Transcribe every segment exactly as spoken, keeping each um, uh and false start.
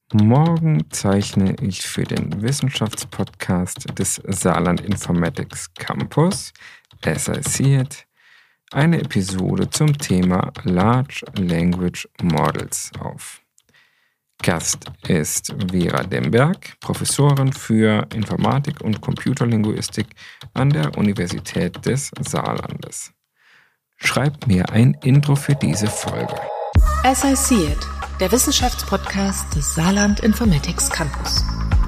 Morgen zeichne ich für den Wissenschaftspodcast des Saarland Informatics Campus, S I C I T, eine Episode zum Thema Large Language Models auf. Gast ist Vera Demberg, Professorin für Informatik und Computerlinguistik an der Universität des Saarlandes. Schreibt mir ein Intro für diese Folge. S I C I T, der Wissenschaftspodcast des Saarland Informatics Campus.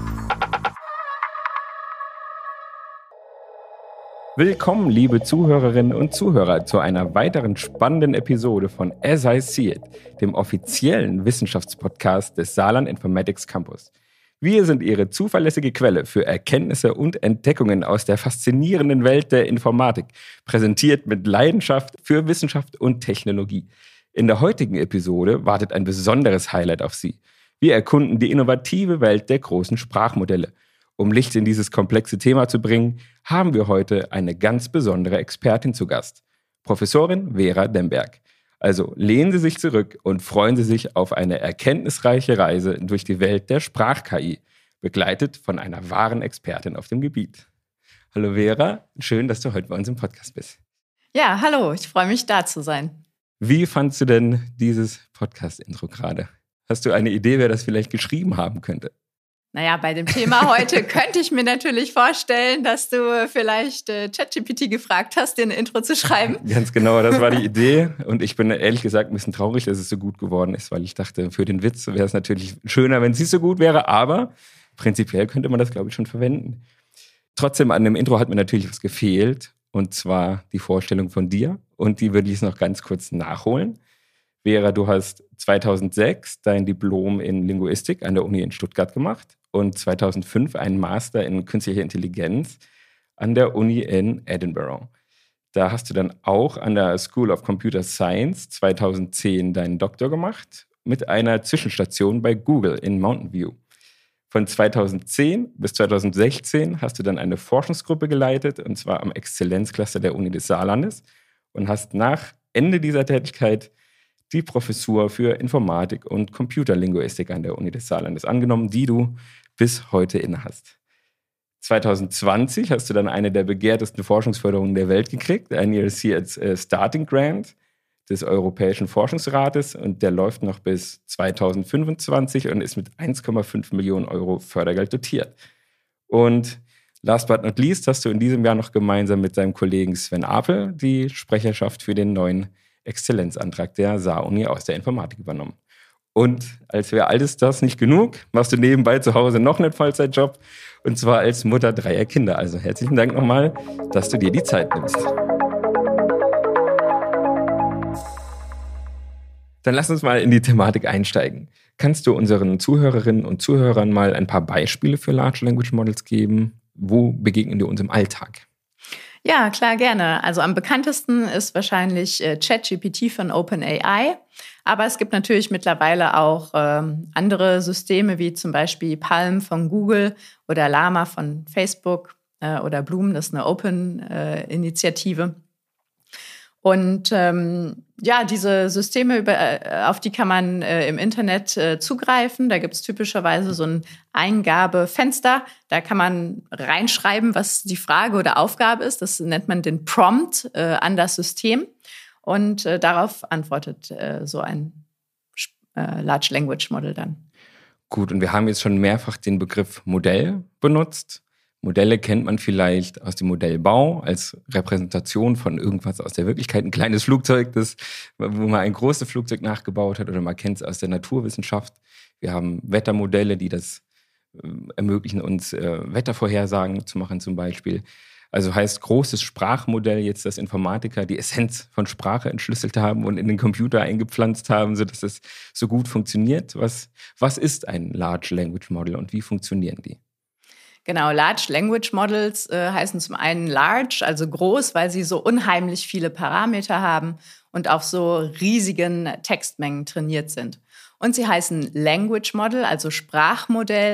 Willkommen, liebe Zuhörerinnen und Zuhörer, zu einer weiteren spannenden Episode von S I C I T, dem offiziellen Wissenschaftspodcast des Saarland Informatics Campus. Wir sind Ihre zuverlässige Quelle für Erkenntnisse und Entdeckungen aus der faszinierenden Welt der Informatik, präsentiert mit Leidenschaft für Wissenschaft und Technologie. In der heutigen Episode wartet ein besonderes Highlight auf Sie. Wir erkunden die innovative Welt der großen Sprachmodelle. Um Licht in dieses komplexe Thema zu bringen, haben wir heute eine ganz besondere Expertin zu Gast, Professorin Vera Demberg. Also lehnen Sie sich zurück und freuen Sie sich auf eine erkenntnisreiche Reise durch die Welt der Sprach-K I, begleitet von einer wahren Expertin auf dem Gebiet. Hallo Vera, schön, dass du heute bei uns im Podcast bist. Ja, hallo, ich freue mich, da zu sein. Wie fandst du denn dieses Podcast-Intro gerade? Hast du eine Idee, wer das vielleicht geschrieben haben könnte? Naja, bei dem Thema heute könnte ich mir natürlich vorstellen, dass du vielleicht äh, ChatGPT gefragt hast, dir ein Intro zu schreiben. Ganz genau, das war die Idee. Und ich bin ehrlich gesagt ein bisschen traurig, dass es so gut geworden ist, weil ich dachte, für den Witz wäre es natürlich schöner, wenn es nicht so gut wäre. Aber prinzipiell könnte man das, glaube ich, schon verwenden. Trotzdem, an dem Intro hat mir natürlich was gefehlt. Und zwar die Vorstellung von dir. Und die würde ich jetzt noch ganz kurz nachholen. Vera, du hast zweitausendsechs dein Diplom in Linguistik an der Uni in Stuttgart gemacht und zweitausendfünf einen Master in künstlicher Intelligenz an der Uni in Edinburgh. Da hast du dann auch an der School of Computer Science zweitausendzehn deinen Doktor gemacht mit einer Zwischenstation bei Google in Mountain View. Von zweitausendzehn bis zweitausendsechzehn hast du dann eine Forschungsgruppe geleitet, und zwar am Exzellenzcluster der Uni des Saarlandes, und hast nach Ende dieser Tätigkeit die Professur für Informatik und Computerlinguistik an der Uni des Saarlandes angenommen, die du bis heute innehast. zweitausendzwanzig hast du dann eine der begehrtesten Forschungsförderungen der Welt gekriegt, ein E R C als Starting Grant des Europäischen Forschungsrates, und der läuft noch bis zweitausendfünfundzwanzig und ist mit eins Komma fünf Millionen Euro Fördergeld dotiert. Und last but not least hast du in diesem Jahr noch gemeinsam mit deinem Kollegen Sven Apel die Sprecherschaft für den neuen Exzellenzantrag der Saar-Uni aus der Informatik übernommen. Und als wäre alles das nicht genug, machst du nebenbei zu Hause noch einen Vollzeitjob, und zwar als Mutter dreier Kinder. Also herzlichen Dank nochmal, dass du dir die Zeit nimmst. Dann lass uns mal in die Thematik einsteigen. Kannst du unseren Zuhörerinnen und Zuhörern mal ein paar Beispiele für Large Language Models geben? Wo begegnen die uns im Alltag? Ja, klar, gerne. Also am bekanntesten ist wahrscheinlich äh, ChatGPT von OpenAI. Aber es gibt natürlich mittlerweile auch ähm, andere Systeme, wie zum Beispiel Palm von Google oder Llama von Facebook äh, oder Bloom, das ist eine Open-Initiative. Und ähm, ja, diese Systeme, über, äh, auf die kann man äh, im Internet äh, zugreifen. Da gibt es typischerweise so ein Eingabefenster. Da kann man reinschreiben, was die Frage oder Aufgabe ist. Das nennt man den Prompt äh, an das System. Und äh, darauf antwortet äh, so ein äh, Large Language Model dann. Gut, und wir haben jetzt schon mehrfach den Begriff Modell benutzt. Modelle kennt man vielleicht aus dem Modellbau als Repräsentation von irgendwas aus der Wirklichkeit. Ein kleines Flugzeug, das, wo man ein großes Flugzeug nachgebaut hat, oder man kennt es aus der Naturwissenschaft. Wir haben Wettermodelle, die das äh, ermöglichen, uns äh, Wettervorhersagen zu machen zum Beispiel. Also heißt großes Sprachmodell jetzt, dass Informatiker die Essenz von Sprache entschlüsselt haben und in den Computer eingepflanzt haben, sodass es so gut funktioniert. Was, was ist ein Large Language Model und wie funktionieren die? Genau, Large Language Models äh, heißen zum einen large, also groß, weil sie so unheimlich viele Parameter haben und auf so riesigen Textmengen trainiert sind. Und sie heißen Language Model, also Sprachmodell,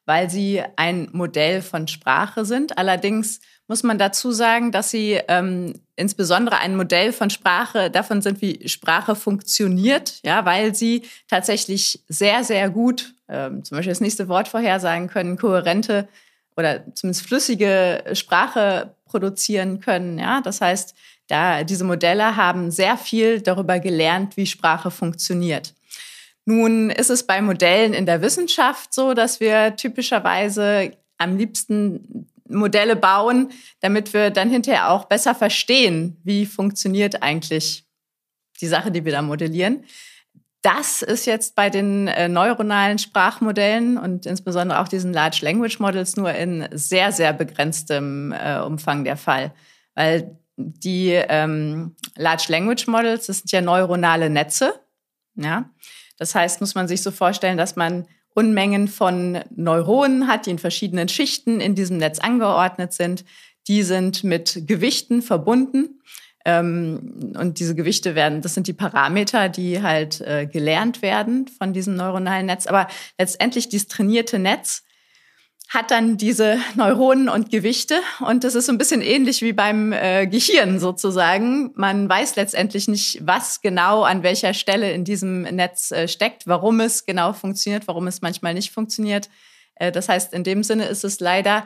weil sie ein Modell von Sprache sind. Allerdings muss man dazu sagen, dass sie ähm, insbesondere ein Modell von Sprache davon sind, wie Sprache funktioniert, ja, weil sie tatsächlich sehr, sehr gut ähm, zum Beispiel das nächste Wort vorhersagen können, kohärente oder zumindest flüssige Sprache produzieren können. Ja, das heißt, da diese Modelle haben sehr viel darüber gelernt, wie Sprache funktioniert. Nun ist es bei Modellen in der Wissenschaft so, dass wir typischerweise am liebsten Modelle bauen, damit wir dann hinterher auch besser verstehen, wie funktioniert eigentlich die Sache, die wir da modellieren. Das ist jetzt bei den äh, neuronalen Sprachmodellen und insbesondere auch diesen Large Language Models nur in sehr, sehr begrenztem äh, Umfang der Fall. Weil die ähm, Large Language Models, das sind ja neuronale Netze. Ja? Das heißt, muss man sich so vorstellen, dass man Unmengen von Neuronen hat, die in verschiedenen Schichten in diesem Netz angeordnet sind. Die sind mit Gewichten verbunden. Ähm, und diese Gewichte werden, das sind die Parameter, die halt äh, gelernt werden von diesem neuronalen Netz. Aber letztendlich dieses trainierte Netz hat dann diese Neuronen und Gewichte. Und das ist so ein bisschen ähnlich wie beim äh, Gehirn sozusagen. Man weiß letztendlich nicht, was genau an welcher Stelle in diesem Netz äh, steckt, warum es genau funktioniert, warum es manchmal nicht funktioniert. Äh, das heißt, in dem Sinne ist es leider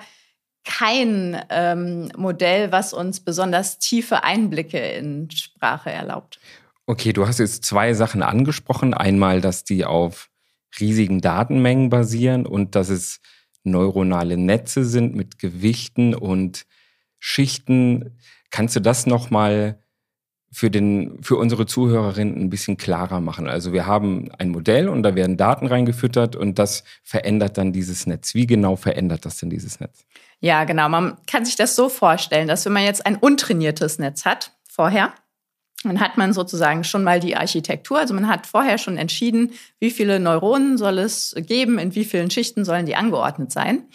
kein ähm, Modell, was uns besonders tiefe Einblicke in Sprache erlaubt. Okay, du hast jetzt zwei Sachen angesprochen. Einmal, dass die auf riesigen Datenmengen basieren und dass es neuronale Netze sind mit Gewichten und Schichten. Kannst du das nochmal für den, für unsere Zuhörerinnen ein bisschen klarer machen? Also wir haben ein Modell und da werden Daten reingefüttert und das verändert dann dieses Netz. Wie genau verändert das denn dieses Netz? Ja, genau. Man kann sich das so vorstellen, dass wenn man jetzt ein untrainiertes Netz hat, vorher, dann hat man sozusagen schon mal die Architektur. Also man hat vorher schon entschieden, wie viele Neuronen soll es geben, in wie vielen Schichten sollen die angeordnet sein.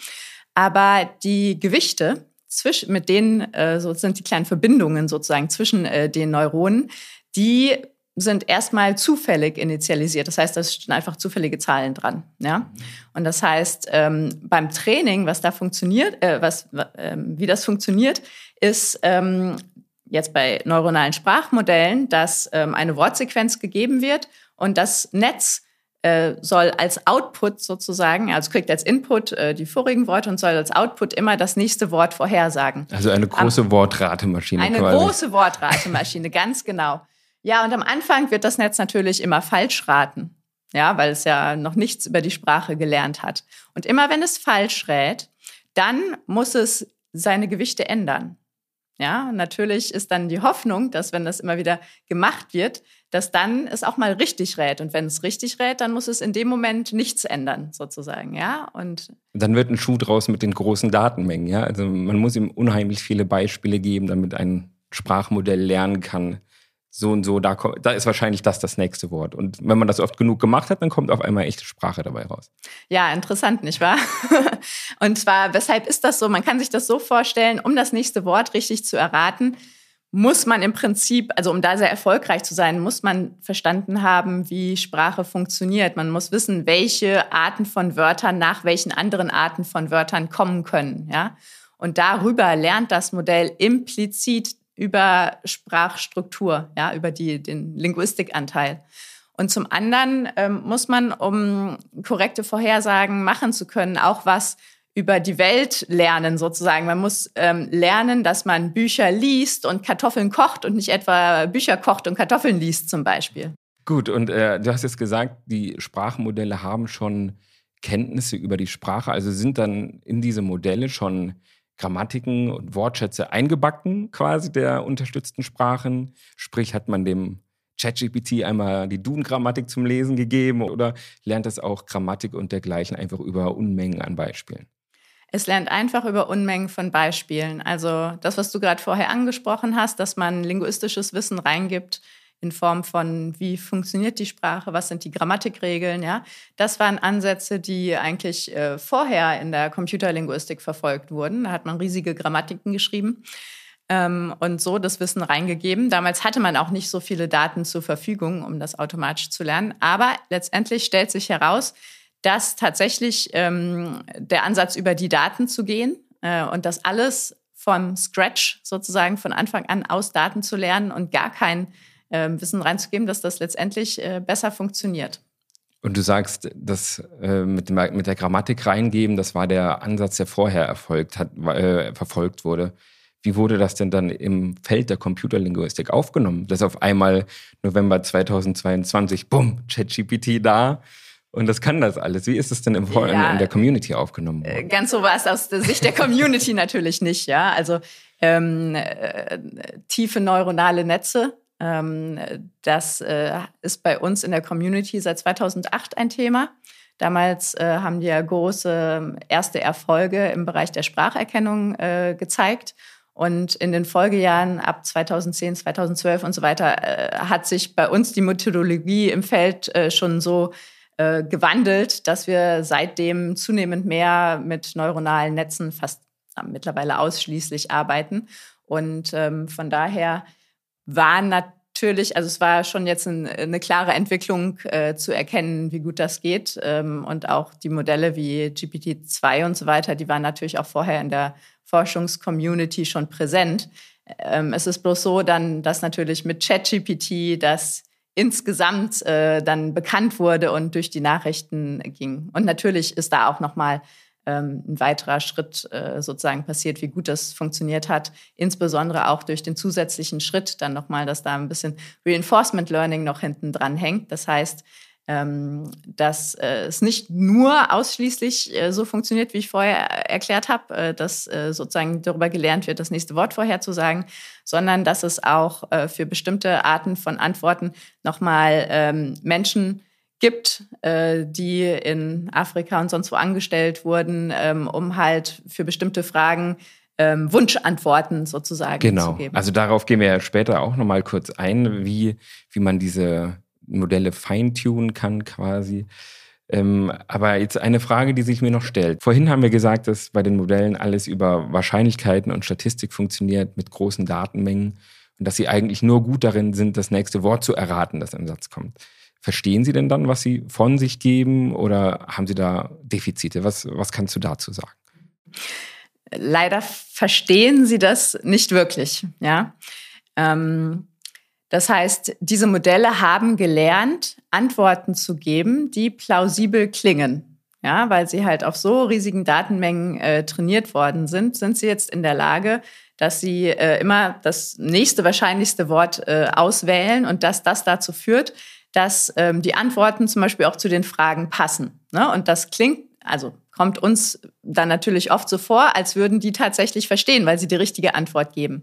Aber die Gewichte, zwischen, mit denen äh, so sind die kleinen Verbindungen sozusagen zwischen äh, den Neuronen, die sind erstmal zufällig initialisiert. Das heißt, da stehen einfach zufällige Zahlen dran. Ja? Und das heißt, ähm, beim Training, was da funktioniert, äh, was, äh, wie das funktioniert, ist ähm, jetzt bei neuronalen Sprachmodellen, dass ähm, eine Wortsequenz gegeben wird und das Netz äh, soll als Output sozusagen, also kriegt als Input äh, die vorigen Worte und soll als Output immer das nächste Wort vorhersagen. Also eine große Am, Wortratemaschine. Eine quasi. große Wortratemaschine, ganz genau. Ja, und am Anfang wird das Netz natürlich immer falsch raten, ja, weil es ja noch nichts über die Sprache gelernt hat. Und immer wenn es falsch rät, dann muss es seine Gewichte ändern. Ja, und natürlich ist dann die Hoffnung, dass wenn das immer wieder gemacht wird, dass dann es auch mal richtig rät. Und wenn es richtig rät, dann muss es in dem Moment nichts ändern, sozusagen, ja. Und dann wird ein Schuh draus mit den großen Datenmengen, ja. Also man muss ihm unheimlich viele Beispiele geben, damit ein Sprachmodell lernen kann, so und so, da, da ist wahrscheinlich das das nächste Wort. Und wenn man das oft genug gemacht hat, dann kommt auf einmal echte Sprache dabei raus. Ja, interessant, nicht wahr? Und zwar, weshalb ist das so? Man kann sich das so vorstellen, um das nächste Wort richtig zu erraten, muss man im Prinzip, also um da sehr erfolgreich zu sein, muss man verstanden haben, wie Sprache funktioniert. Man muss wissen, welche Arten von Wörtern nach welchen anderen Arten von Wörtern kommen können. Ja? Und darüber lernt das Modell implizit über Sprachstruktur, ja, über die, den Linguistikanteil. Und zum anderen ähm, muss man, um korrekte Vorhersagen machen zu können, auch was über die Welt lernen sozusagen. Man muss ähm, lernen, dass man Bücher liest und Kartoffeln kocht und nicht etwa Bücher kocht und Kartoffeln liest zum Beispiel. Gut, und äh, du hast jetzt gesagt, die Sprachmodelle haben schon Kenntnisse über die Sprache, also sind dann in diese Modelle schon Grammatiken und Wortschätze eingebacken quasi der unterstützten Sprachen. Sprich, hat man dem ChatGPT einmal die Duden-Grammatik zum Lesen gegeben oder lernt es auch Grammatik und dergleichen einfach über Unmengen an Beispielen? Es lernt einfach über Unmengen von Beispielen. Also das, was du gerade vorher angesprochen hast, dass man linguistisches Wissen reingibt in Form von, wie funktioniert die Sprache, was sind die Grammatikregeln, ja. Das waren Ansätze, die eigentlich äh, vorher in der Computerlinguistik verfolgt wurden. Da hat man riesige Grammatiken geschrieben ähm, und so das Wissen reingegeben. Damals hatte man auch nicht so viele Daten zur Verfügung, um das automatisch zu lernen. Aber letztendlich stellt sich heraus, dass tatsächlich ähm, der Ansatz, über die Daten zu gehen äh, und das alles vom Scratch sozusagen von Anfang an aus Daten zu lernen und gar kein äh, Wissen reinzugeben, dass das letztendlich äh, besser funktioniert. Und du sagst, das äh, mit, dem, mit der Grammatik reingeben, das war der Ansatz, der vorher erfolgt hat, äh, verfolgt wurde. Wie wurde das denn dann im Feld der Computerlinguistik aufgenommen? Dass auf einmal November zweitausendzweiundzwanzig, bumm, ChatGPT da und das kann das alles. Wie ist es denn im Vor- ja, in, in der Community aufgenommen worden? Ganz so war es aus der Sicht der Community natürlich nicht. Ja, also ähm, äh, tiefe neuronale Netze. Das ist bei uns in der Community seit zweitausendacht ein Thema. Damals haben wir große erste Erfolge im Bereich der Spracherkennung gezeigt. Und in den Folgejahren ab zweitausendzehn, zweitausendzwölf und so weiter hat sich bei uns die Methodologie im Feld schon so gewandelt, dass wir seitdem zunehmend mehr mit neuronalen Netzen fast mittlerweile ausschließlich arbeiten. Und von daher war natürlich, also es war schon jetzt ein, eine klare Entwicklung äh, zu erkennen, wie gut das geht. Ähm, und auch die Modelle wie G P T zwei und so weiter, die waren natürlich auch vorher in der Forschungscommunity schon präsent. Ähm, es ist bloß so dann, dass natürlich mit ChatGPT das insgesamt äh, dann bekannt wurde und durch die Nachrichten ging. Und natürlich ist da auch nochmal ein weiterer Schritt äh, sozusagen passiert, wie gut das funktioniert hat. Insbesondere auch durch den zusätzlichen Schritt dann nochmal, dass da ein bisschen Reinforcement Learning noch hinten dran hängt. Das heißt, ähm, dass äh, es nicht nur ausschließlich äh, so funktioniert, wie ich vorher erklärt habe, äh, dass äh, sozusagen darüber gelernt wird, das nächste Wort vorherzusagen, sondern dass es auch äh, für bestimmte Arten von Antworten nochmal ähm, Menschen gibt, äh, die in Afrika und sonst wo angestellt wurden, ähm, um halt für bestimmte Fragen ähm, Wunschantworten sozusagen genau. zu geben. Genau, also darauf gehen wir ja später auch nochmal kurz ein, wie, wie man diese Modelle feintunen kann quasi. Ähm, aber jetzt eine Frage, die sich mir noch stellt. Vorhin haben wir gesagt, dass bei den Modellen alles über Wahrscheinlichkeiten und Statistik funktioniert mit großen Datenmengen und dass sie eigentlich nur gut darin sind, das nächste Wort zu erraten, das im Satz kommt. Verstehen Sie denn dann, was Sie von sich geben oder haben Sie da Defizite? Was, was kannst du dazu sagen? Leider verstehen sie das nicht wirklich. Ja? Ähm, das heißt, diese Modelle haben gelernt, Antworten zu geben, die plausibel klingen. Ja, weil sie halt auf so riesigen Datenmengen äh, trainiert worden sind, sind sie jetzt in der Lage, dass sie äh, immer das nächste wahrscheinlichste Wort äh, auswählen und dass das dazu führt, dass ähm, die Antworten zum Beispiel auch zu den Fragen passen. Ne? Und das klingt, also kommt uns dann natürlich oft so vor, als würden die tatsächlich verstehen, weil sie die richtige Antwort geben.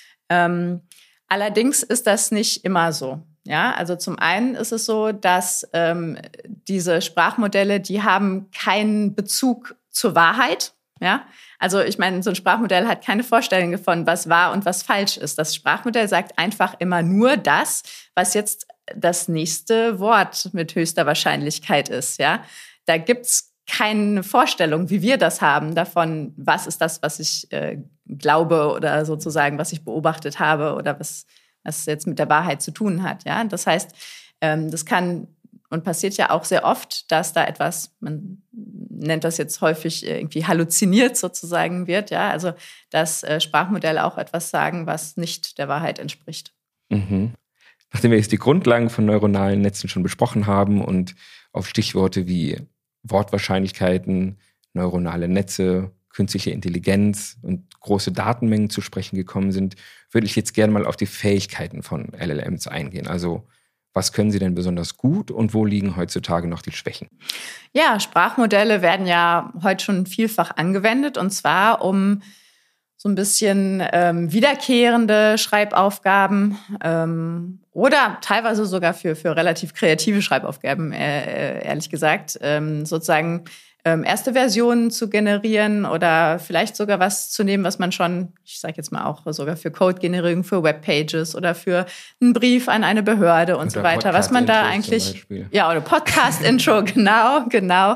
Ähm, allerdings ist das nicht immer so. Ja, also zum einen ist es so, dass ähm, diese Sprachmodelle, die haben keinen Bezug zur Wahrheit. Ja, also ich meine, so ein Sprachmodell hat keine Vorstellung davon, was wahr und was falsch ist. Das Sprachmodell sagt einfach immer nur das, was jetzt das nächste Wort mit höchster Wahrscheinlichkeit ist. Ja, da gibt's keine Vorstellung, wie wir das haben, davon, was ist das, was ich äh, glaube oder sozusagen, was ich beobachtet habe oder was was jetzt mit der Wahrheit zu tun hat. Ja, das heißt, ähm, das kann und passiert ja auch sehr oft, dass da etwas, man nennt das jetzt häufig irgendwie halluziniert sozusagen wird. Ja, also dass äh, Sprachmodelle auch etwas sagen, was nicht der Wahrheit entspricht. Mhm. Nachdem wir jetzt die Grundlagen von neuronalen Netzen schon besprochen haben und auf Stichworte wie Wortwahrscheinlichkeiten, neuronale Netze, künstliche Intelligenz und große Datenmengen zu sprechen gekommen sind, würde ich jetzt gerne mal auf die Fähigkeiten von L L Ms eingehen. Also was können sie denn besonders gut und wo liegen heutzutage noch die Schwächen? Ja, Sprachmodelle werden ja heute schon vielfach angewendet und zwar um so ein bisschen ähm, wiederkehrende Schreibaufgaben ähm, oder teilweise sogar für, für relativ kreative Schreibaufgaben, äh, ehrlich gesagt, ähm, sozusagen ähm, erste Versionen zu generieren oder vielleicht sogar was zu nehmen, was man schon, ich sage jetzt mal auch sogar für Code-Generierung, für Webpages oder für einen Brief an eine Behörde und oder so weiter, was man da eigentlich, ja, oder Podcast-Intro, genau, genau,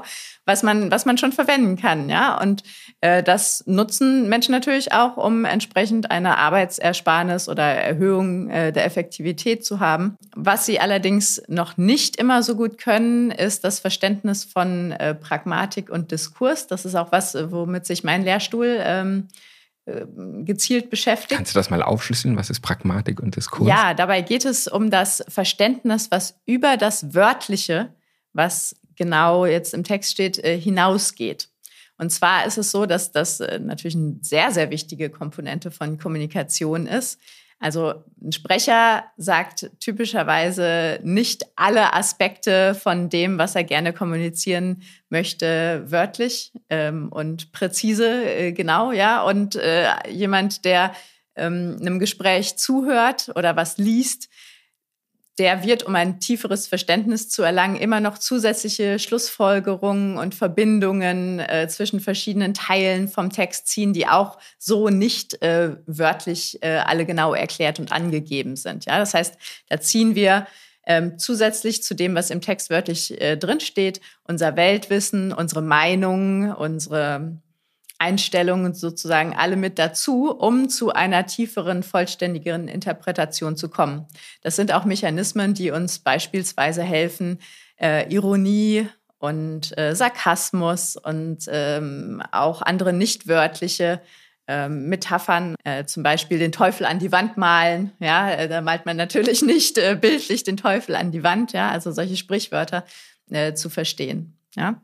was man, was man schon verwenden kann, ja. Und äh, das nutzen Menschen natürlich auch, um entsprechend eine Arbeitsersparnis oder Erhöhung äh, der Effektivität zu haben. Was sie allerdings noch nicht immer so gut können, ist das Verständnis von äh, Pragmatik und Diskurs. Das ist auch was, womit sich mein Lehrstuhl ähm, gezielt beschäftigt. Kannst du das mal aufschlüsseln? Was ist Pragmatik und Diskurs? Ja, dabei geht es um das Verständnis, was über das Wörtliche, was genau jetzt im Text steht, hinausgeht. Und zwar ist es so, dass das natürlich eine sehr, sehr wichtige Komponente von Kommunikation ist. Also ein Sprecher sagt typischerweise nicht alle Aspekte von dem, was er gerne kommunizieren möchte, wörtlich ähm, und präzise, äh, genau, ja. Und äh, jemand, der ähm, einem Gespräch zuhört oder was liest, der wird, um ein tieferes Verständnis zu erlangen, immer noch zusätzliche Schlussfolgerungen und Verbindungen äh, zwischen verschiedenen Teilen vom Text ziehen, die auch so nicht äh, wörtlich äh, alle genau erklärt und angegeben sind. Ja, das heißt, da ziehen wir ähm, zusätzlich zu dem, was im Text wörtlich äh, drinsteht, unser Weltwissen, unsere Meinungen, unsere Einstellungen sozusagen alle mit dazu, um zu einer tieferen, vollständigeren Interpretation zu kommen. Das sind auch Mechanismen, die uns beispielsweise helfen, äh, Ironie und äh, Sarkasmus und ähm, auch andere nicht wörtliche äh, Metaphern, äh, zum Beispiel den Teufel an die Wand malen. Ja, äh, da malt man natürlich nicht äh, bildlich den Teufel an die Wand. Ja, also solche Sprichwörter äh, zu verstehen. Ja.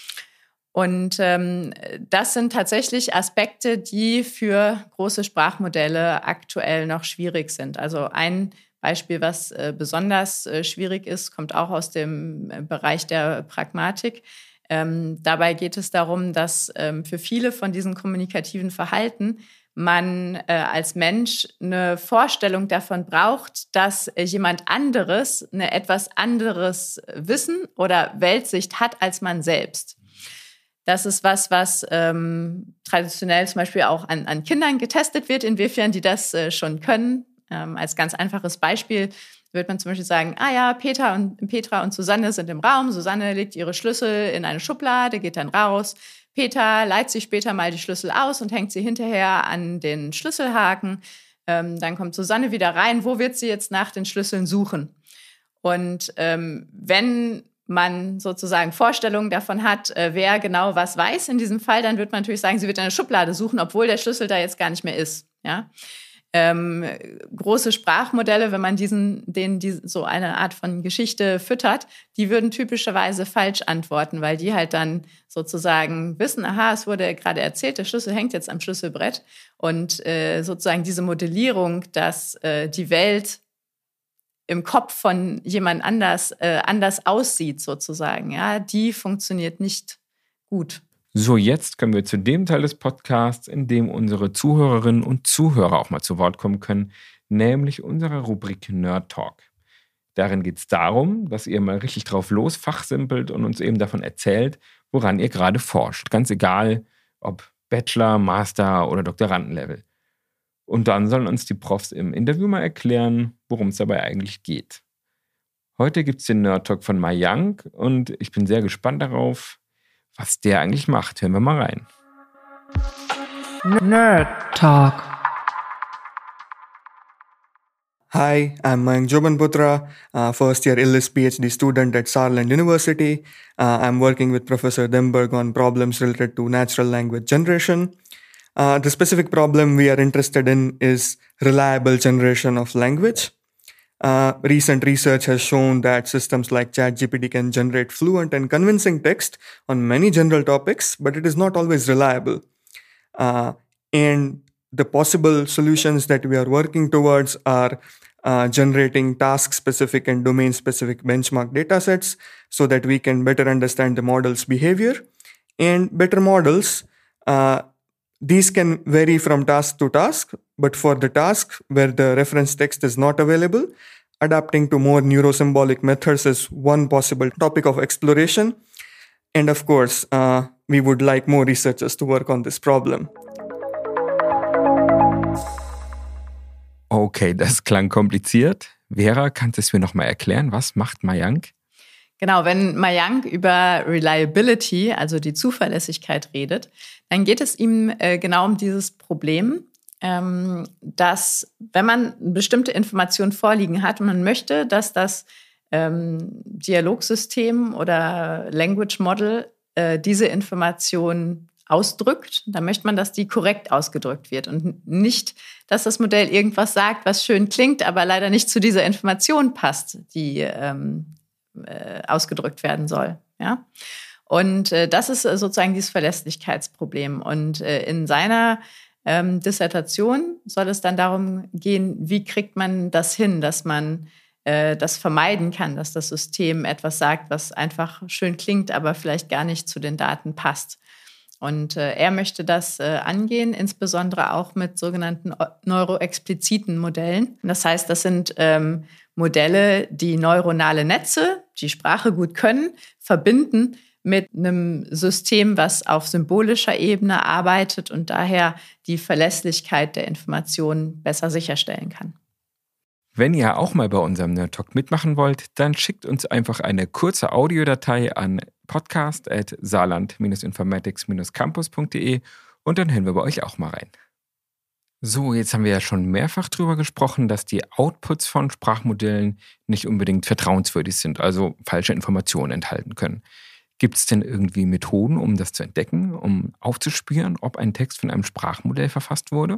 Und ähm, das sind tatsächlich Aspekte, die für große Sprachmodelle aktuell noch schwierig sind. Also ein Beispiel, was äh, besonders äh, schwierig ist, kommt auch aus dem Bereich der Pragmatik. Ähm, dabei geht es darum, dass ähm, für viele von diesen kommunikativen Verhalten man äh, als Mensch eine Vorstellung davon braucht, dass äh, jemand anderes eine etwas anderes Wissen oder Weltsicht hat als man selbst. Das ist was, was ähm, traditionell zum Beispiel auch an, an Kindern getestet wird, inwiefern die das äh, schon können. Ähm, als ganz einfaches Beispiel wird man zum Beispiel sagen, ah ja, Peter und, Petra und Susanne sind im Raum. Susanne legt ihre Schlüssel in eine Schublade, geht dann raus. Peter leiht sich später mal die Schlüssel aus und hängt sie hinterher an den Schlüsselhaken. Ähm, dann kommt Susanne wieder rein. Wo wird sie jetzt nach den Schlüsseln suchen? Und ähm, wenn man sozusagen Vorstellungen davon hat, äh, wer genau was weiß in diesem Fall, dann wird man natürlich sagen, sie wird eine Schublade suchen, obwohl der Schlüssel da jetzt gar nicht mehr ist. Ja? Ähm, große Sprachmodelle, wenn man diesen, denen die, so eine Art von Geschichte füttert, die würden typischerweise falsch antworten, weil die halt dann sozusagen wissen, aha, es wurde gerade erzählt, der Schlüssel hängt jetzt am Schlüsselbrett. Und äh, sozusagen diese Modellierung, dass äh, die Welt im Kopf von jemand anders äh, anders aussieht sozusagen, ja, die funktioniert nicht gut. So, jetzt kommen wir zu dem Teil des Podcasts, in dem unsere Zuhörerinnen und Zuhörer auch mal zu Wort kommen können, nämlich unsere Rubrik Nerd Talk. Darin geht es darum, dass ihr mal richtig drauf losfachsimpelt und uns eben davon erzählt, woran ihr gerade forscht. Ganz egal, ob Bachelor, Master oder Doktorandenlevel. Und dann sollen uns die Profs im Interview mal erklären, worum es dabei eigentlich geht. Heute gibt es den Nerd Talk von Mayank und ich bin sehr gespannt darauf, was der eigentlich macht. Hören wir mal rein. Nerd Talk. Hi, I'm Mayank Jobanputra, uh, first year I L I S PhD student at Saarland University. Uh, I'm working with Professor Demberg on problems related to natural language generation. Uh, the specific problem we are interested in is reliable generation of language. Uh, recent research has shown that systems like ChatGPT can generate fluent and convincing text on many general topics, but it is not always reliable. Uh, and the possible solutions that we are working towards are uh, generating task-specific and domain-specific benchmark datasets so that we can better understand the model's behavior. And better models, uh, these can vary from task to task, but for the task where the reference text is not available, adapting to more neurosymbolic methods is one possible topic of exploration. And of course, uh, we would like more researchers to work on this problem. Okay, das klang kompliziert. Vera, kannst du es mir nochmal erklären? Was macht Mayank? Genau, wenn Mayank über Reliability, also die Zuverlässigkeit, redet, dann geht es ihm äh, genau um dieses Problem, ähm, dass wenn man bestimmte Informationen vorliegen hat und man möchte, dass das ähm, Dialogsystem oder Language Model äh, diese Information ausdrückt, dann möchte man, dass die korrekt ausgedrückt wird und nicht, dass das Modell irgendwas sagt, was schön klingt, aber leider nicht zu dieser Information passt, die ähm, äh, ausgedrückt werden soll. Ja? Und äh, das ist äh, sozusagen dieses Verlässlichkeitsproblem. Und äh, in seiner ähm, Dissertation soll es dann darum gehen, wie kriegt man das hin, dass man äh, das vermeiden kann, dass das System etwas sagt, was einfach schön klingt, aber vielleicht gar nicht zu den Daten passt. Und äh, er möchte das äh, angehen, insbesondere auch mit sogenannten neuroexpliziten Modellen. Das heißt, das sind ähm, Modelle, die neuronale Netze, die Sprache gut können, verbinden mit einem System, was auf symbolischer Ebene arbeitet und daher die Verlässlichkeit der Informationen besser sicherstellen kann. Wenn ihr auch mal bei unserem Nerd Talk mitmachen wollt, dann schickt uns einfach eine kurze Audiodatei an podcast at saarland informatics campus punkt de und dann hören wir bei euch auch mal rein. So, jetzt haben wir ja schon mehrfach drüber gesprochen, dass die Outputs von Sprachmodellen nicht unbedingt vertrauenswürdig sind, also falsche Informationen enthalten können. Gibt es denn irgendwie Methoden, um das zu entdecken, um aufzuspüren, ob ein Text von einem Sprachmodell verfasst wurde?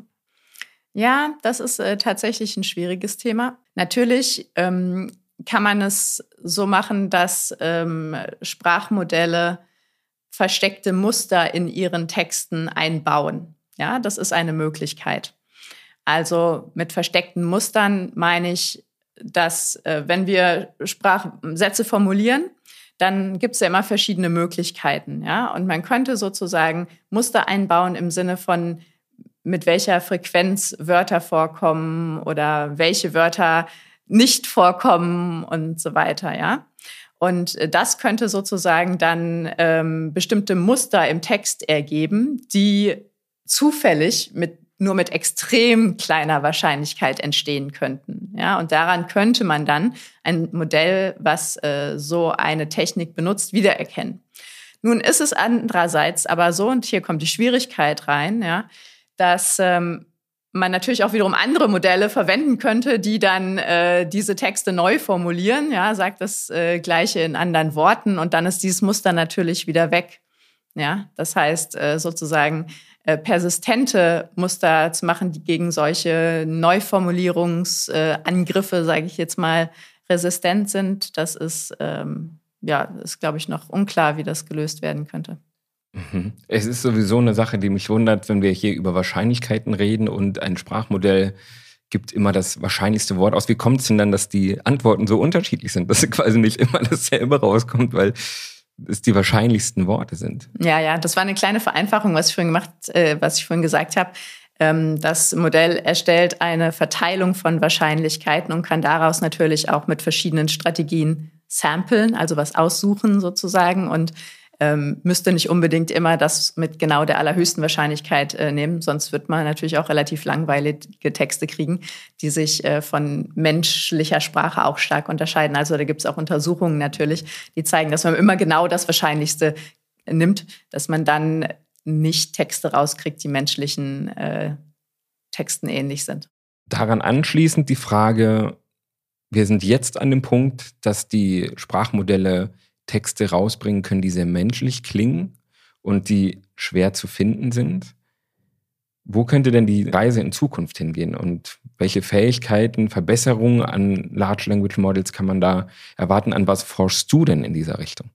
Ja, das ist äh, tatsächlich ein schwieriges Thema. Natürlich ähm, kann man es so machen, dass ähm, Sprachmodelle versteckte Muster in ihren Texten einbauen. Ja, das ist eine Möglichkeit. Also mit versteckten Mustern meine ich, dass äh, wenn wir Sprachsätze formulieren, dann gibt es ja immer verschiedene Möglichkeiten. Ja? Und man könnte sozusagen Muster einbauen im Sinne von, mit welcher Frequenz Wörter vorkommen oder welche Wörter nicht vorkommen und so weiter, ja. Und das könnte sozusagen dann ähm, bestimmte Muster im Text ergeben, die zufällig mit nur mit extrem kleiner Wahrscheinlichkeit entstehen könnten, ja. Und daran könnte man dann ein Modell, was äh, so eine Technik benutzt, wiedererkennen. Nun ist es andererseits aber so, und hier kommt die Schwierigkeit rein, ja, dass ähm, man natürlich auch wiederum andere Modelle verwenden könnte, die dann äh, diese Texte neu formulieren, ja, sagt das äh, Gleiche in anderen Worten und dann ist dieses Muster natürlich wieder weg. Ja, das heißt äh, sozusagen äh, persistente Muster zu machen, die gegen solche Neuformulierungsangriffe, äh, sage ich jetzt mal, resistent sind, das ist, ähm, ja, ist, glaube ich, noch unklar, wie das gelöst werden könnte. Es ist sowieso eine Sache, die mich wundert, wenn wir hier über Wahrscheinlichkeiten reden und ein Sprachmodell gibt immer das wahrscheinlichste Wort aus. Wie kommt es denn dann, dass die Antworten so unterschiedlich sind, dass quasi nicht immer dasselbe rauskommt, weil es die wahrscheinlichsten Worte sind? Ja, ja, das war eine kleine Vereinfachung, was ich vorhin gemacht, äh, was ich vorhin gesagt habe. Ähm, das Modell erstellt eine Verteilung von Wahrscheinlichkeiten und kann daraus natürlich auch mit verschiedenen Strategien samplen, also was aussuchen sozusagen und Ähm, müsste nicht unbedingt immer das mit genau der allerhöchsten Wahrscheinlichkeit äh, nehmen, sonst wird man natürlich auch relativ langweilige Texte kriegen, die sich äh, von menschlicher Sprache auch stark unterscheiden. Also da gibt es auch Untersuchungen natürlich, die zeigen, dass man immer genau das Wahrscheinlichste nimmt, dass man dann nicht Texte rauskriegt, die menschlichen äh, Texten ähnlich sind. Daran anschließend die Frage, wir sind jetzt an dem Punkt, dass die Sprachmodelle Texte rausbringen können, die sehr menschlich klingen und die schwer zu finden sind. Wo könnte denn die Reise in Zukunft hingehen und welche Fähigkeiten, Verbesserungen an Large Language Models kann man da erwarten? An was forschst du denn in dieser Richtung?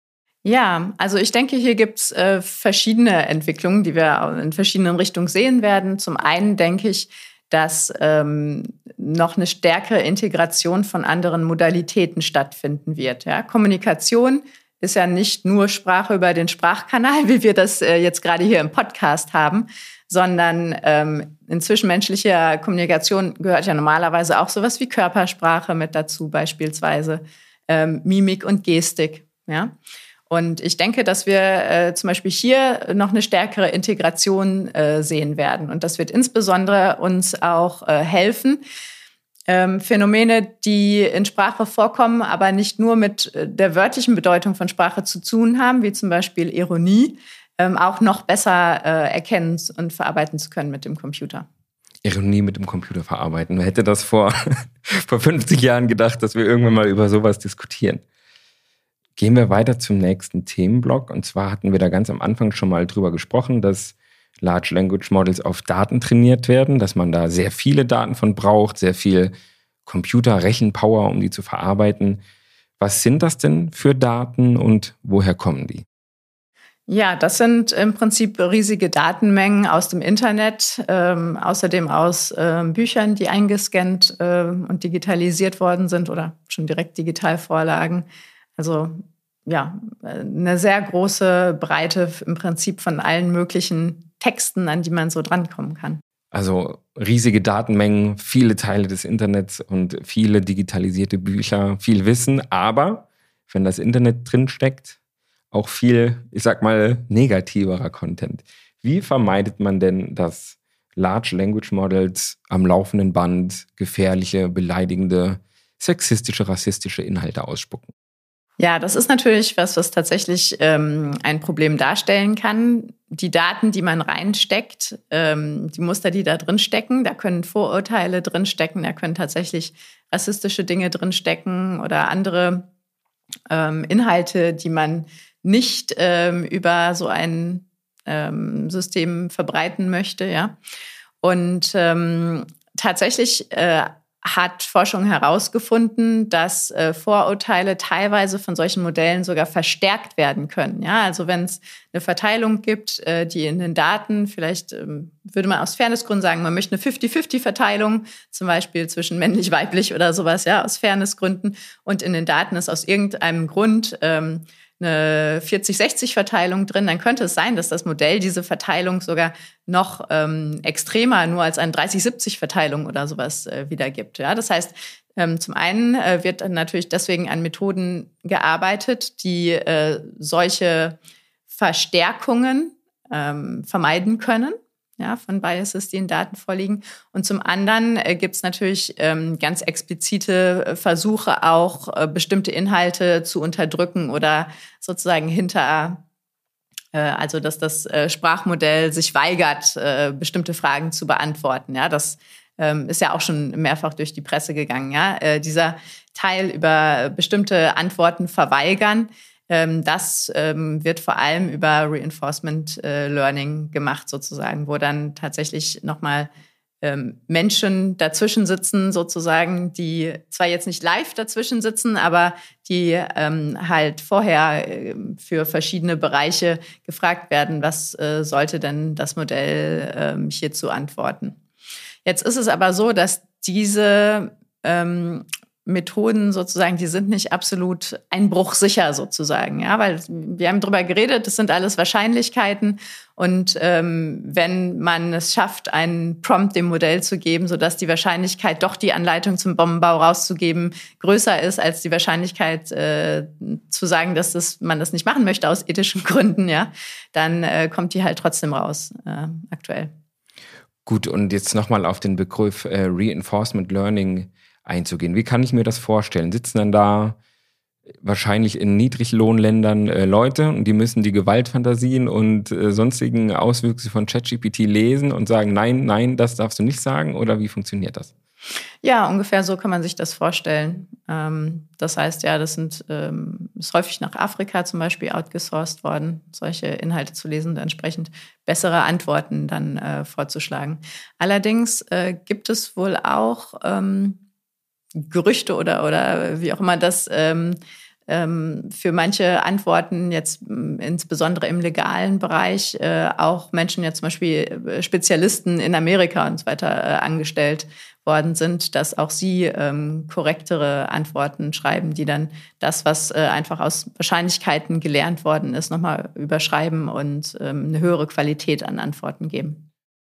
Ja, also ich denke, hier gibt es äh, verschiedene Entwicklungen, die wir in verschiedenen Richtungen sehen werden. Zum einen denke ich, dass ähm, noch eine stärkere Integration von anderen Modalitäten stattfinden wird. Ja? Kommunikation ist ja nicht nur Sprache über den Sprachkanal, wie wir das äh, jetzt gerade hier im Podcast haben, sondern ähm, in zwischenmenschlicher Kommunikation gehört ja normalerweise auch sowas wie Körpersprache mit dazu, beispielsweise ähm, Mimik und Gestik. Ja? Und ich denke, dass wir äh, zum Beispiel hier noch eine stärkere Integration äh, sehen werden. Und das wird insbesondere uns auch äh, helfen, ähm, Phänomene, die in Sprache vorkommen, aber nicht nur mit der wörtlichen Bedeutung von Sprache zu tun haben, wie zum Beispiel Ironie, ähm, auch noch besser äh, erkennen und verarbeiten zu können mit dem Computer. Ironie mit dem Computer verarbeiten. Wer hätte das vor, vor fünfzig Jahren gedacht, dass wir irgendwann mal über sowas diskutieren? Gehen wir weiter zum nächsten Themenblock. Und zwar hatten wir da ganz am Anfang schon mal drüber gesprochen, dass Large Language Models auf Daten trainiert werden, dass man da sehr viele Daten von braucht, sehr viel Computerrechenpower, um die zu verarbeiten. Was sind das denn für Daten und woher kommen die? Ja, das sind im Prinzip riesige Datenmengen aus dem Internet, ähm, außerdem aus äh, Büchern, die eingescannt äh, und digitalisiert worden sind oder schon direkt digital vorlagen. Also ja, eine sehr große Breite im Prinzip von allen möglichen Texten, an die man so drankommen kann. Also riesige Datenmengen, viele Teile des Internets und viele digitalisierte Bücher, viel Wissen. Aber wenn das Internet drinsteckt, auch viel, ich sag mal, negativerer Content. Wie vermeidet man denn, dass Large Language Models am laufenden Band gefährliche, beleidigende, sexistische, rassistische Inhalte ausspucken? Ja, das ist natürlich was, was tatsächlich ähm, ein Problem darstellen kann. Die Daten, die man reinsteckt, ähm, die Muster, die da drin stecken, da können Vorurteile drin stecken, da können tatsächlich rassistische Dinge drin stecken oder andere ähm, Inhalte, die man nicht ähm, über so ein ähm, System verbreiten möchte, ja. Und ähm, tatsächlich äh, hat Forschung herausgefunden, dass äh, Vorurteile teilweise von solchen Modellen sogar verstärkt werden können. Ja, also wenn es eine Verteilung gibt, äh, die in den Daten, vielleicht ähm, würde man aus Fairnessgründen sagen, man möchte eine fifty fifty Verteilung, zum Beispiel zwischen männlich-weiblich oder sowas, ja, aus Fairnessgründen. Und in den Daten ist aus irgendeinem Grund ähm, eine vierzig sechzig Verteilung drin, dann könnte es sein, dass das Modell diese Verteilung sogar noch ähm, extremer nur als eine dreißig siebzig Verteilung oder sowas äh, wiedergibt. Ja? Das heißt, ähm, zum einen äh, wird dann natürlich deswegen an Methoden gearbeitet, die äh, solche Verstärkungen ähm, vermeiden können, ja, von Biases, die in Daten vorliegen. Und zum anderen äh, gibt es natürlich ähm, ganz explizite Versuche, auch äh, bestimmte Inhalte zu unterdrücken oder sozusagen hinter, äh, also dass das äh, Sprachmodell sich weigert, äh, bestimmte Fragen zu beantworten. Ja, das ähm, ist ja auch schon mehrfach durch die Presse gegangen. Ja, äh, dieser Teil über bestimmte Antworten verweigern. Das wird vor allem über Reinforcement Learning gemacht, sozusagen, wo dann tatsächlich nochmal Menschen dazwischen sitzen, sozusagen, die zwar jetzt nicht live dazwischen sitzen, aber die halt vorher für verschiedene Bereiche gefragt werden, was sollte denn das Modell hierzu antworten. Jetzt ist es aber so, dass diese Methoden sozusagen, die sind nicht absolut einbruchsicher sozusagen, ja, weil wir haben drüber geredet, das sind alles Wahrscheinlichkeiten und ähm, wenn man es schafft, einen Prompt dem Modell zu geben, sodass die Wahrscheinlichkeit, doch die Anleitung zum Bombenbau rauszugeben, größer ist als die Wahrscheinlichkeit äh, zu sagen, dass das, man das nicht machen möchte aus ethischen Gründen, ja, dann äh, kommt die halt trotzdem raus äh, aktuell. Gut, und jetzt nochmal auf den Begriff äh, Reinforcement Learning einzugehen. Wie kann ich mir das vorstellen? Sitzen dann da wahrscheinlich in Niedriglohnländern äh, Leute und die müssen die Gewaltfantasien und äh, sonstigen Auswüchse von ChatGPT lesen und sagen, nein, nein, das darfst du nicht sagen? Oder wie funktioniert das? Ja, ungefähr so kann man sich das vorstellen. Ähm, das heißt, ja, das sind, ähm, ist häufig nach Afrika zum Beispiel outgesourced worden, solche Inhalte zu lesen und entsprechend bessere Antworten dann äh, vorzuschlagen. Allerdings äh, gibt es wohl auch ähm, Gerüchte oder, oder wie auch immer das ähm, ähm, für manche Antworten jetzt ähm, insbesondere im legalen Bereich äh, auch Menschen jetzt zum Beispiel Spezialisten in Amerika und so weiter äh, angestellt worden sind, dass auch sie ähm, korrektere Antworten schreiben, die dann das, was äh, einfach aus Wahrscheinlichkeiten gelernt worden ist, nochmal überschreiben und ähm, eine höhere Qualität an Antworten geben.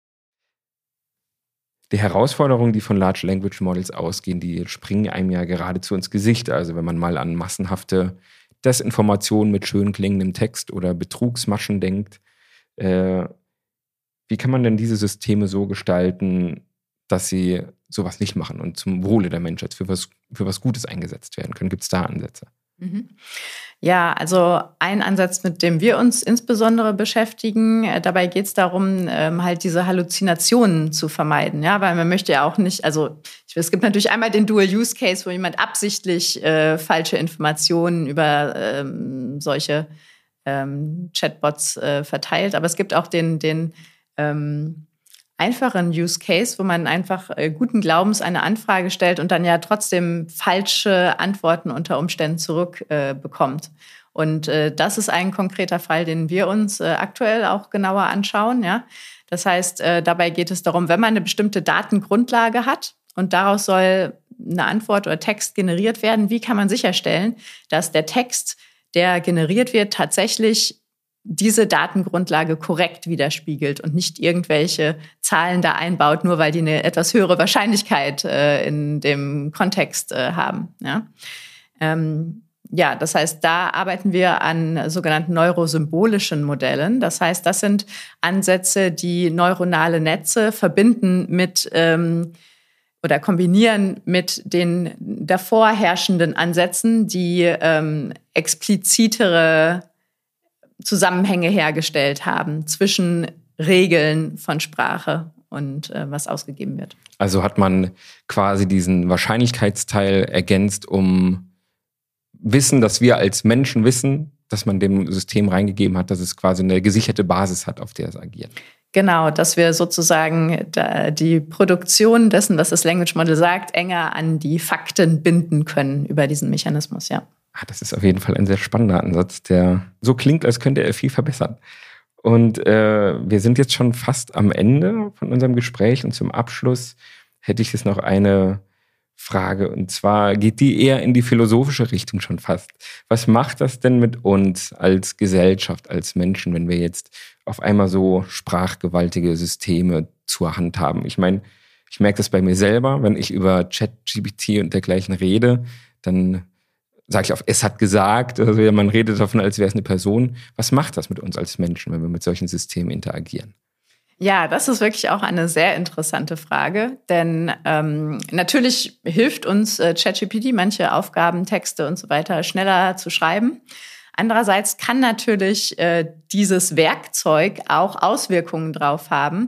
Die Herausforderungen, die von Large Language Models ausgehen, die springen einem ja geradezu ins Gesicht. Also wenn man mal an massenhafte Desinformation mit schön klingendem Text oder Betrugsmaschen denkt. Äh, wie kann man denn diese Systeme so gestalten, dass sie sowas nicht machen und zum Wohle der Menschheit für was, für was Gutes eingesetzt werden können? Gibt es da Ansätze? Mhm. Ja, also ein Ansatz, mit dem wir uns insbesondere beschäftigen, äh, dabei geht es darum, ähm, halt diese Halluzinationen zu vermeiden. Ja, weil man möchte ja auch nicht, also ich, es gibt natürlich einmal den Dual-Use-Case, wo jemand absichtlich äh, falsche Informationen über ähm, solche ähm, Chatbots äh, verteilt. Aber es gibt auch den, den ähm, einfachen Use Case, wo man einfach äh, guten Glaubens eine Anfrage stellt und dann ja trotzdem falsche Antworten unter Umständen zurückbekommt. Äh, und äh, das ist ein konkreter Fall, den wir uns äh, aktuell auch genauer anschauen. Ja? Das heißt, äh, dabei geht es darum, wenn man eine bestimmte Datengrundlage hat und daraus soll eine Antwort oder Text generiert werden, wie kann man sicherstellen, dass der Text, der generiert wird, tatsächlich diese Datengrundlage korrekt widerspiegelt und nicht irgendwelche Zahlen da einbaut, nur weil die eine etwas höhere Wahrscheinlichkeit äh, in dem Kontext äh, haben. Ja? Ähm, ja, das heißt, da arbeiten wir an sogenannten neurosymbolischen Modellen. Das heißt, das sind Ansätze, die neuronale Netze verbinden mit ähm, oder kombinieren mit den davor herrschenden Ansätzen, die ähm, explizitere Zusammenhänge hergestellt haben zwischen Regeln von Sprache und äh, was ausgegeben wird. Also hat man quasi diesen Wahrscheinlichkeitsteil ergänzt, um Wissen, das wir als Menschen wissen, dass man dem System reingegeben hat, dass es quasi eine gesicherte Basis hat, auf der es agiert. Genau, dass wir sozusagen die Produktion dessen, was das Language Model sagt, enger an die Fakten binden können über diesen Mechanismus, ja. Das ist auf jeden Fall ein sehr spannender Ansatz, der so klingt, als könnte er viel verbessern. Und äh, wir sind jetzt schon fast am Ende von unserem Gespräch und zum Abschluss hätte ich jetzt noch eine Frage, und zwar geht die eher in die philosophische Richtung schon fast. Was macht das denn mit uns als Gesellschaft, als Menschen, wenn wir jetzt auf einmal so sprachgewaltige Systeme zur Hand haben? Ich meine, ich merke das bei mir selber, wenn ich über ChatGPT und dergleichen rede, dann sage ich auf, es hat gesagt, also man redet davon, als wäre es eine Person. Was macht das mit uns als Menschen, wenn wir mit solchen Systemen interagieren? Ja, das ist wirklich auch eine sehr interessante Frage, denn ähm, natürlich hilft uns äh, ChatGPT, manche Aufgaben, Texte und so weiter schneller zu schreiben. Andererseits kann natürlich äh, dieses Werkzeug auch Auswirkungen drauf haben,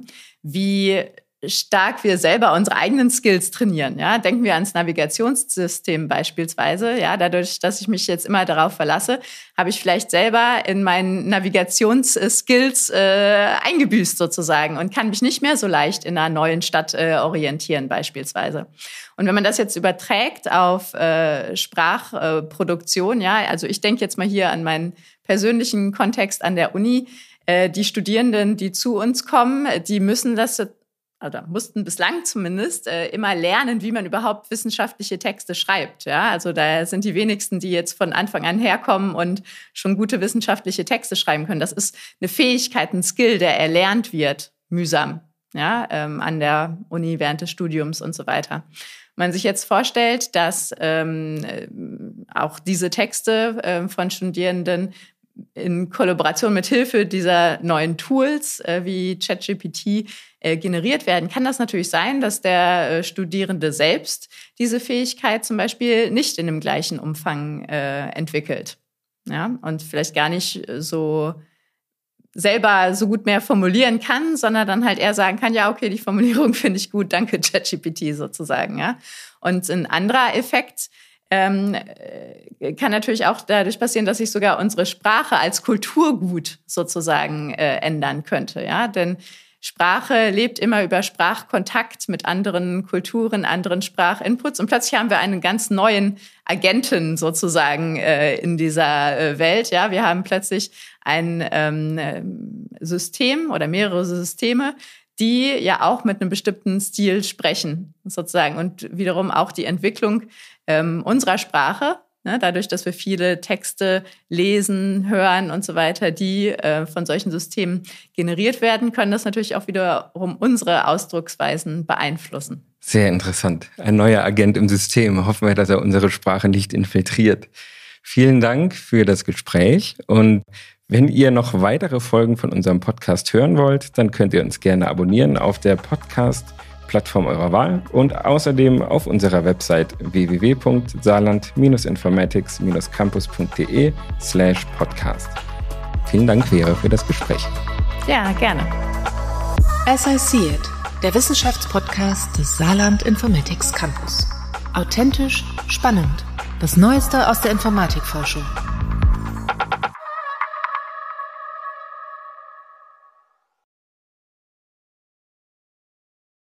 wie stark wir selber unsere eigenen Skills trainieren. Ja, denken wir ans Navigationssystem beispielsweise. Ja, dadurch, dass ich mich jetzt immer darauf verlasse, habe ich vielleicht selber in meinen Navigationsskills äh, eingebüßt sozusagen und kann mich nicht mehr so leicht in einer neuen Stadt äh, orientieren beispielsweise. Und wenn man das jetzt überträgt auf äh, Sprachproduktion, äh, ja, also ich denke jetzt mal hier an meinen persönlichen Kontext an der Uni. Äh, die Studierenden, die zu uns kommen, die müssen das oder mussten bislang zumindest äh, immer lernen, wie man überhaupt wissenschaftliche Texte schreibt. Ja, also da sind die wenigsten, die jetzt von Anfang an herkommen und schon gute wissenschaftliche Texte schreiben können. Das ist eine Fähigkeit, ein Skill, der erlernt wird, mühsam, ja, ähm, an der Uni während des Studiums und so weiter. Wenn man sich jetzt vorstellt, dass ähm, auch diese Texte äh, von Studierenden in Kollaboration mit Hilfe dieser neuen Tools äh, wie ChatGPT äh, generiert werden, kann das natürlich sein, dass der äh, Studierende selbst diese Fähigkeit zum Beispiel nicht in dem gleichen Umfang äh, entwickelt. Ja? Und vielleicht gar nicht so selber so gut mehr formulieren kann, sondern dann halt eher sagen kann, ja, okay, die Formulierung finde ich gut, danke ChatGPT sozusagen. Ja? Und ein anderer Effekt Ähm, kann natürlich auch dadurch passieren, dass sich sogar unsere Sprache als Kulturgut sozusagen äh, ändern könnte. Ja? Denn Sprache lebt immer über Sprachkontakt mit anderen Kulturen, anderen Sprachinputs. Und plötzlich haben wir einen ganz neuen Agenten sozusagen äh, in dieser äh, Welt. Ja? Wir haben plötzlich ein ähm, System oder mehrere Systeme, die ja auch mit einem bestimmten Stil sprechen, sozusagen. Und wiederum auch die Entwicklung ähm, unserer Sprache, ne, dadurch, dass wir viele Texte lesen, hören und so weiter, die äh, von solchen Systemen generiert werden, können das natürlich auch wiederum unsere Ausdrucksweisen beeinflussen. Sehr interessant. Ein neuer Agent im System. Hoffen wir, dass er unsere Sprache nicht infiltriert. Vielen Dank für das Gespräch. Und wenn ihr noch weitere Folgen von unserem Podcast hören wollt, dann könnt ihr uns gerne abonnieren auf der Podcast- Plattform eurer Wahl und außerdem auf unserer Website w w w punkt saarland informatics campus punkt d e slash podcast. Vielen Dank, Vera, für das Gespräch. Ja, gerne. As I See It, der Wissenschaftspodcast des Saarland Informatics Campus. Authentisch, spannend. Das Neueste aus der Informatikforschung.